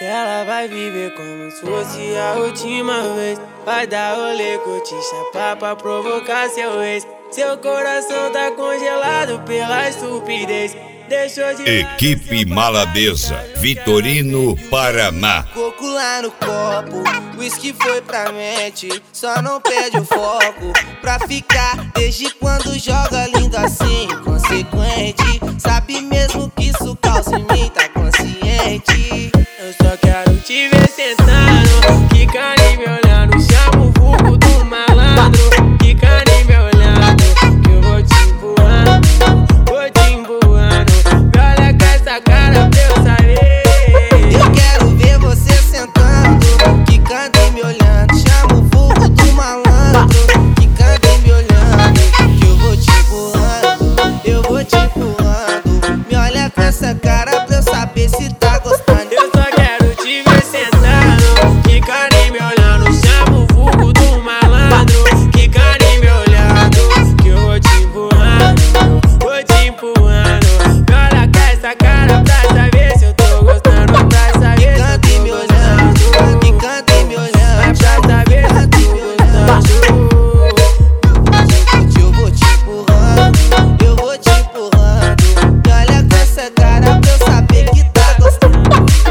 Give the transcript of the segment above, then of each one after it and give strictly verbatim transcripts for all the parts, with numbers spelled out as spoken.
Ela vai viver como se fosse a última vez. Vai dar rolê, curtir, chapar pra provocar seu ex. Seu coração tá congelado pela estupidez. Deixou de Equipe Maladeza, Vitorino, Paraná. Coco lá no copo, whisky foi pra mente. Só não perde o foco pra ficar. Desde quando joga lindo assim, consequente. Sabe mesmo que isso causa em mim, tá consciente. Eu só quero te ver sentando, quicando e me olhando. Chama o vulgo do malandro, quicando e me olhando. Que eu vou te empurrando, vou te empurrando. Me olha com essa cara pra eu saber. Eu quero ver você sentando, quicando e me olhando. Chama o vulgo do malandro, quicando e me olhando. Que eu vou te empurrando, eu vou te empurrando. Me olha com essa cara pra eu saber se tá gostando. Eu só quero te ver sentando, quicando e me olhando. Chama o vulgo do malandro, quicando e me olhando. Que eu vou te empurrando, vou te empurrando. Me olha com essa cara pra saber se eu tô gostando. Pra saber se eu Quicando e tô me olhando, gostando. quicando e me olhando. Pra saber se eu tô gostando. Eu vou te empurrando, eu vou te empurrando. Me olha com essa cara pra eu saber que tá gostando.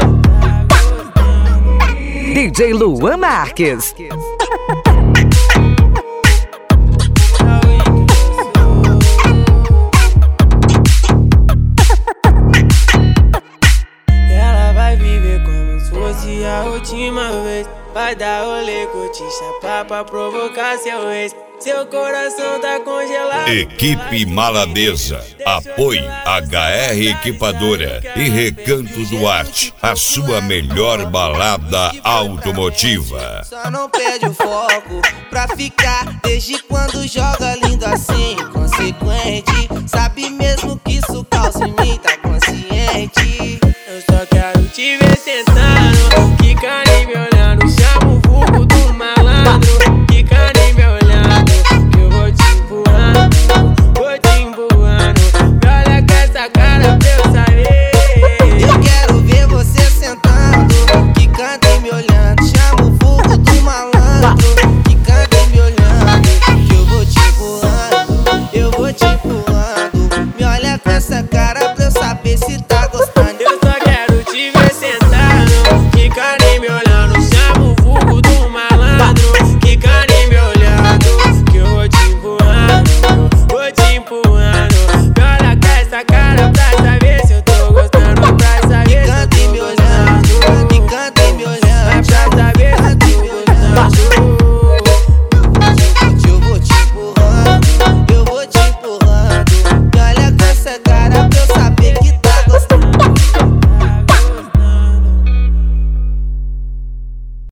D J Luan Marques. Ela vai viver como se fosse a última vez. Vai dar rolê, curtir, chapar pra provocar seu ex. Seu coração tá congelado. Equipe Maladeza, apoio H R Equipadora e Recanto Duarte, a sua melhor balada automotiva. Só não perde o foco pra ficar. Desde quando joga lindo assim, consequente. Sabe mesmo que isso causa em mim, tá consciente. Eu só quero te ver sentado,